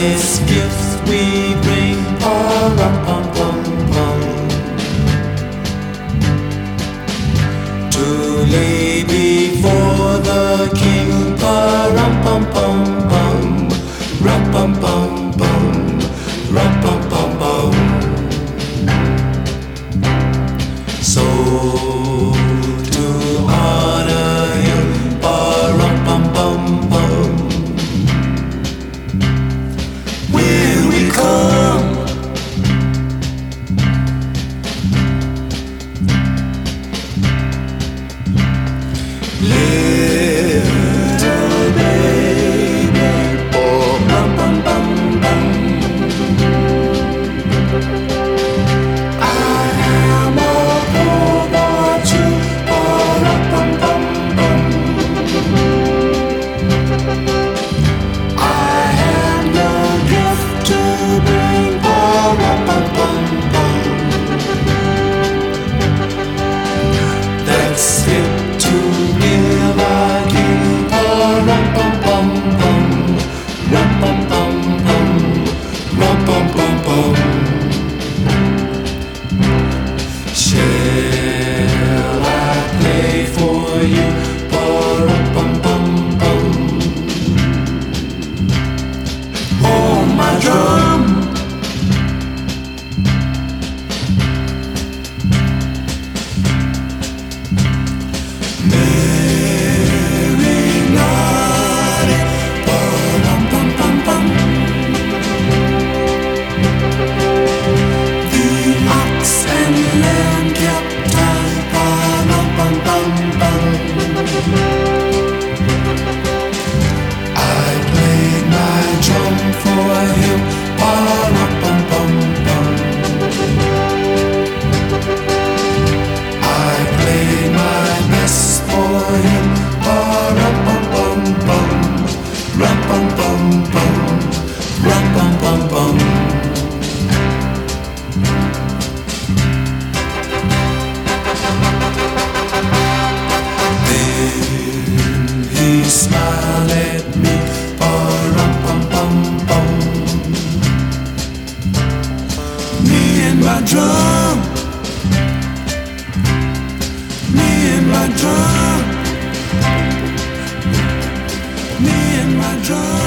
this gift we bring, pa-rum-pum-pum-pum, to lay before the King, pa-rum-pum-pum-pum, rum-pum-pum-pum, rum-pum-pum-pum. So to honor him, pa-rum-pum-pum-pum, when we come, little baby, pa-rum-pum-pum-pum, I am a poor boy too, pa-rum-pum-pum-pum, I have no gift to bring, pa-rum-pum-pum-pum, that's fit to give our King, pa-rum-pum-pum-pum, rum-pum-pum-pum, rum-pum-pum-pum. Shall I play for you, pa-rum-pum-pum-pum? Oh, my drum, Mary Naughty, pa-rum-pum-pum-pum. The ox and lamb kept time, pa-rum-pum-pum-pum. I played my drum for him, pa-rum-pum-pum-pum. I played my best for him, pa-rum-pum-pum-pum, rum-pum-pum-pum, rum-pum-pum-pum. Then he smiled at me, pa-rum-pum-pum-pum. Me and my drum, me and my drum, me and my drum.